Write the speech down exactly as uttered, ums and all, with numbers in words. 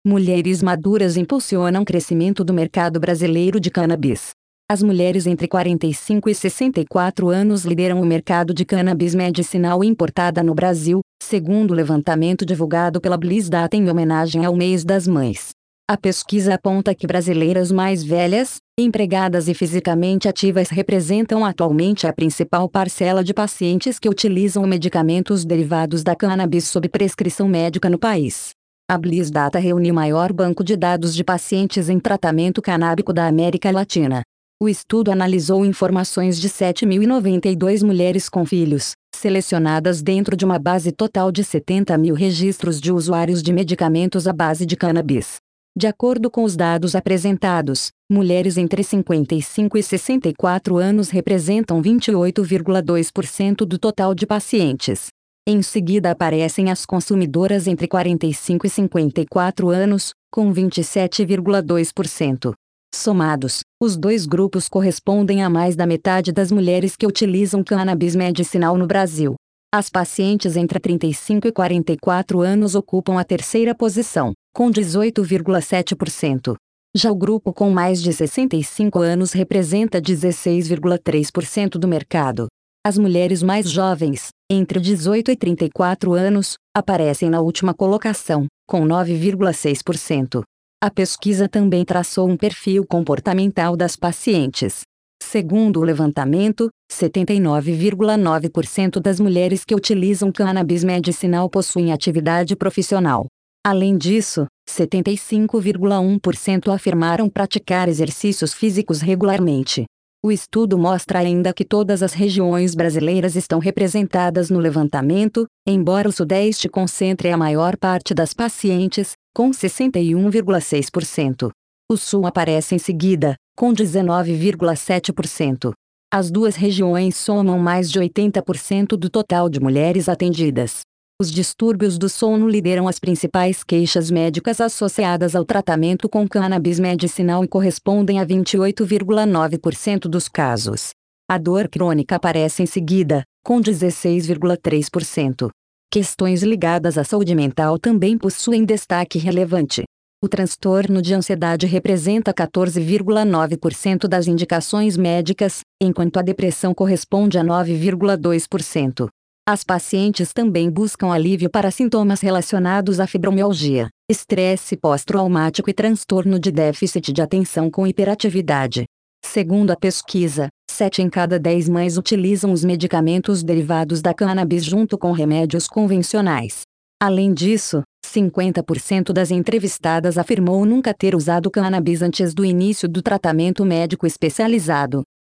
Mulheres maduras impulsionam crescimento do mercado brasileiro de cannabis. As mulheres entre quarenta e cinco e sessenta e quatro anos lideram o mercado de cannabis medicinal importada no Brasil, segundo o levantamento divulgado pela Bliss Data em homenagem ao Mês das Mães. A pesquisa aponta que brasileiras mais velhas, empregadas e fisicamente ativas representam atualmente a principal parcela de pacientes que utilizam medicamentos derivados da cannabis sob prescrição médica no país. A Bliss Data reúne o maior banco de dados de pacientes em tratamento canábico da América Latina. O estudo analisou informações de sete mil e noventa e duas mulheres com filhos, selecionadas dentro de uma base total de setenta mil registros de usuários de medicamentos à base de cannabis. De acordo com os dados apresentados, mulheres entre cinquenta e cinco e sessenta e quatro anos representam vinte e oito vírgula dois por cento do total de pacientes. Em seguida aparecem as consumidoras entre quarenta e cinco e cinquenta e quatro anos, com vinte e sete vírgula dois por cento. Somados, os dois grupos correspondem a mais da metade das mulheres que utilizam cannabis medicinal no Brasil. As pacientes entre trinta e cinco e quarenta e quatro anos ocupam a terceira posição, com dezoito vírgula sete por cento. Já o grupo com mais de sessenta e cinco anos representa dezesseis vírgula três por cento do mercado. As mulheres mais jovens, entre dezoito e trinta e quatro anos, aparecem na última colocação, com nove vírgula seis por cento. A pesquisa também traçou um perfil comportamental das pacientes. Segundo o levantamento, setenta e nove vírgula nove por cento das mulheres que utilizam cannabis medicinal possuem atividade profissional. Além disso, setenta e cinco vírgula um por cento afirmaram praticar exercícios físicos regularmente. O estudo mostra ainda que todas as regiões brasileiras estão representadas no levantamento, embora o Sudeste concentre a maior parte das pacientes, com sessenta e um vírgula seis por cento. O Sul aparece em seguida, com dezenove vírgula sete por cento. As duas regiões somam mais de oitenta por cento do total de mulheres atendidas. Os distúrbios do sono lideram as principais queixas médicas associadas ao tratamento com cannabis medicinal e correspondem a vinte e oito vírgula nove por cento dos casos. A dor crônica aparece em seguida, com dezesseis vírgula três por cento. Questões ligadas à saúde mental também possuem destaque relevante. O transtorno de ansiedade representa quatorze vírgula nove por cento das indicações médicas, enquanto a depressão corresponde a nove vírgula dois por cento. As pacientes também buscam alívio para sintomas relacionados à fibromialgia, estresse pós-traumático e transtorno de déficit de atenção com hiperatividade. Segundo a pesquisa, sete em cada dez mães utilizam os medicamentos derivados da cannabis junto com remédios convencionais. Além disso, cinquenta por cento das entrevistadas afirmou nunca ter usado cannabis antes do início do tratamento médico especializado,